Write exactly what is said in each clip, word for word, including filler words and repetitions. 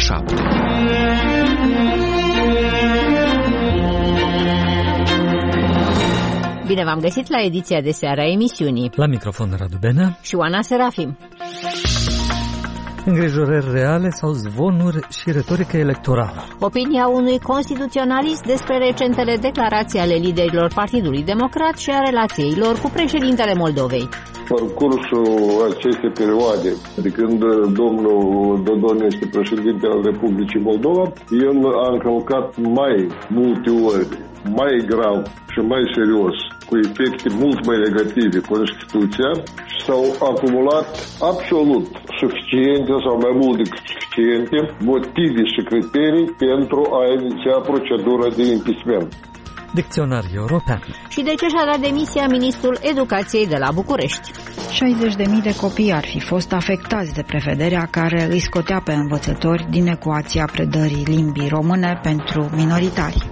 șapte. Bine v-am găsit la ediția de seară a emisiunii. La microfon Radu Benea și Oana Serafim. Îngrijorări reale sau zvonuri și retorică electorală. Opinia unui constituționalist despre recentele declarații ale liderilor Partidului Democrat și a relației lor cu președintele Moldovei. Parcursul acestei perioade, de când domnul Dodon este președinte al Republicii Moldova, el a încălcat mai multe ori, mai grav și mai serios, cu efecte mult mai negative Constituția, și s-au acumulat absolut suficiente sau mai mult decât suficiente motive și criterii pentru a iniția procedura de impeachment. Dicționar european. Și de ce și-a dat demisia ministrul Educației de la București? șaizeci de mii de copii ar fi fost afectați de prevederea care îi scotea pe învățători din ecuația predării limbii române pentru minoritari.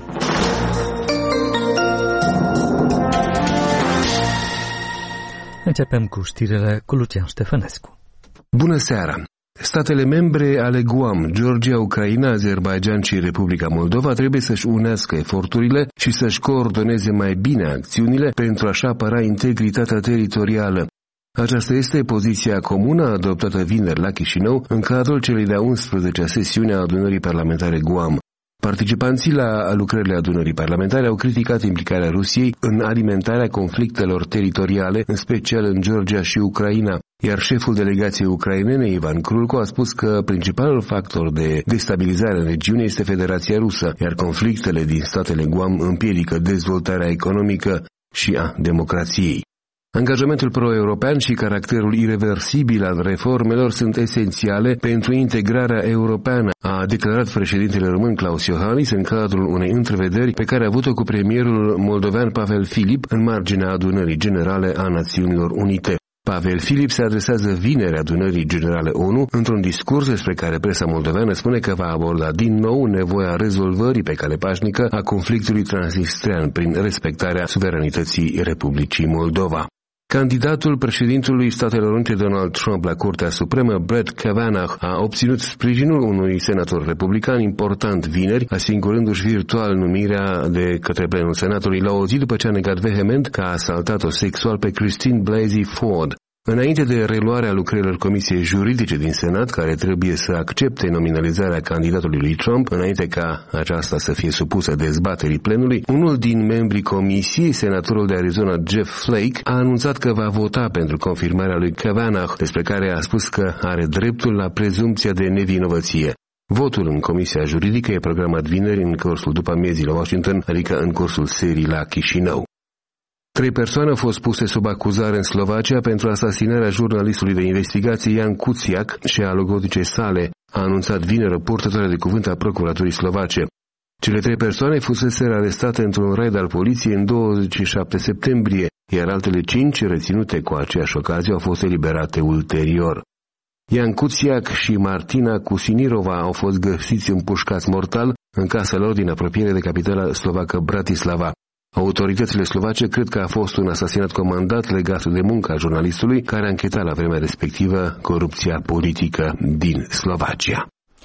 Începem cu știrile cu Lucian Ștefănescu. Bună seara! Statele membre ale Guam, Georgia, Ucraina, Azerbaidjan și Republica Moldova trebuie să-și unească eforturile și să-și coordoneze mai bine acțiunile pentru a-și apăra integritatea teritorială. Aceasta este poziția comună adoptată vineri la Chișinău în cadrul celei de-a unsprezecea sesiuni a adunării parlamentare Guam. Participanții la lucrările adunării parlamentare au criticat implicarea Rusiei în alimentarea conflictelor teritoriale, în special în Georgia și Ucraina, iar șeful delegației ucrainene, Ivan Krulko, a spus că principalul factor de destabilizare în regiune este Federația Rusă, iar conflictele din statele Guam împiedică dezvoltarea economică și a democrației. Angajamentul pro-european și caracterul ireversibil al reformelor sunt esențiale pentru integrarea europeană, a declarat președintele român Klaus Iohannis în cadrul unei întrevederi pe care a avut-o cu premierul moldovean Pavel Filip în marginea adunării generale a Națiunilor Unite. Pavel Filip se adresează vineri adunării generale O N U într-un discurs despre care presa moldoveană spune că va aborda din nou nevoia rezolvării pe cale pașnică a conflictului transnistrean prin respectarea suveranității Republicii Moldova. Candidatul președintelui Statelor Unite Donald Trump la Curtea Supremă, Brett Kavanaugh, a obținut sprijinul unui senator republican important vineri, asigurându-și virtual numirea de către plenul Senatului la o zi după ce a negat vehement că a asaltat-o sexual pe Christine Blasey Ford. Înainte de reluarea lucrărilor Comisiei Juridice din Senat, care trebuie să accepte nominalizarea candidatului lui Trump, înainte ca aceasta să fie supusă dezbaterii plenului, unul din membrii comisiei, senatorul de Arizona Jeff Flake, a anunțat că va vota pentru confirmarea lui Kavanaugh, despre care a spus că are dreptul la prezumția de nevinovăție. Votul în Comisia Juridică e programat vineri în cursul după amiezii la Washington, adică în cursul serii la Chișinău. Trei persoane au fost puse sub acuzare în Slovacia pentru asasinarea jurnalistului de investigație Jan Kuciak și a logodicei sale, a anunțat vineri o purtătoare de cuvânt a Procuraturii Slovace. Cele trei persoane fuseseră arestate într-un raid al poliției în douăzeci și șapte septembrie, iar altele cinci, reținute cu aceeași ocazie, au fost eliberate ulterior. Jan Kuciak și Martina Kusinirova au fost găsiți împușcați mortal în casa lor din apropiere de capitala slovacă Bratislava. Autoritățile slovace cred că a fost un asasinat comandat legat de munca jurnalistului care a închetat la vremea respectivă corupția politică din Slovacia.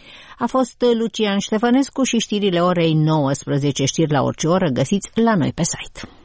A fost Lucian Ștefănescu și știrile orei nouăsprezece, știri la orice oră, găsiți la noi pe site.